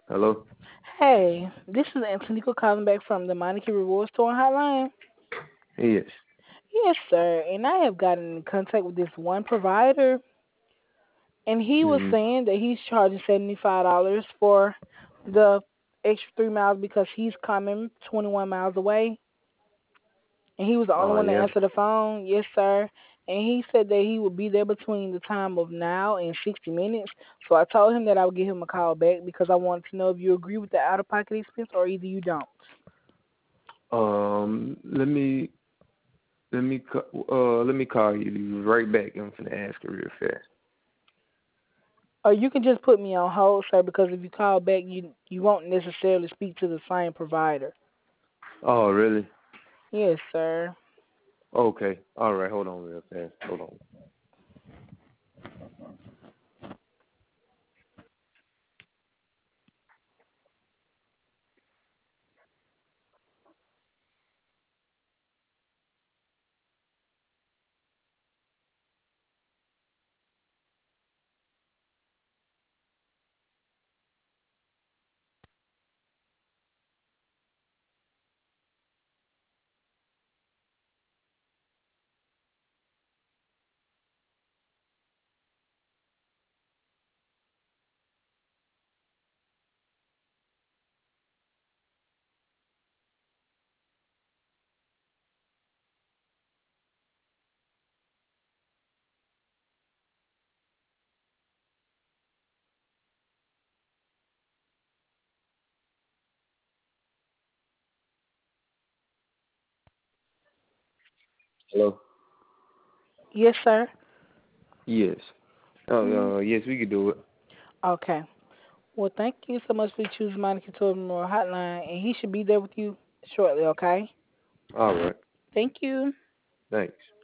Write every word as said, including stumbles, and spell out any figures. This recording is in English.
Hello? Hey, this is Antonica calling back from the Monarchy Reward Store hotline. Yes. Yes, sir. And I have gotten in contact with this one provider, and he was Mm-hmm. saying that he's charging seventy-five dollars for the extra three miles because he's coming twenty-one miles away. And he was the only Oh, one to yeah. answer the phone. Yes, sir. And he said that he would be there between the time of now and sixty minutes. So I told him that I would give him a call back because I wanted to know if you agree with the out of pocket expense or either you don't. Um, let me let me ca- uh let me call you right back. I'm finna ask her real fast. Or you can just put me on hold, sir, because if you call back, you you won't necessarily speak to the same provider. Oh, really? Yes, sir. Okay. All right. Hold on real fast. Hold on. Hello? Yes, sir. Yes. Mm. Oh, uh, yes, we could do it. Okay. Well, thank you so much for choosing Monica Total Memorial Hotline, and he should be there with you shortly. Okay. All right. Thank you. Thanks.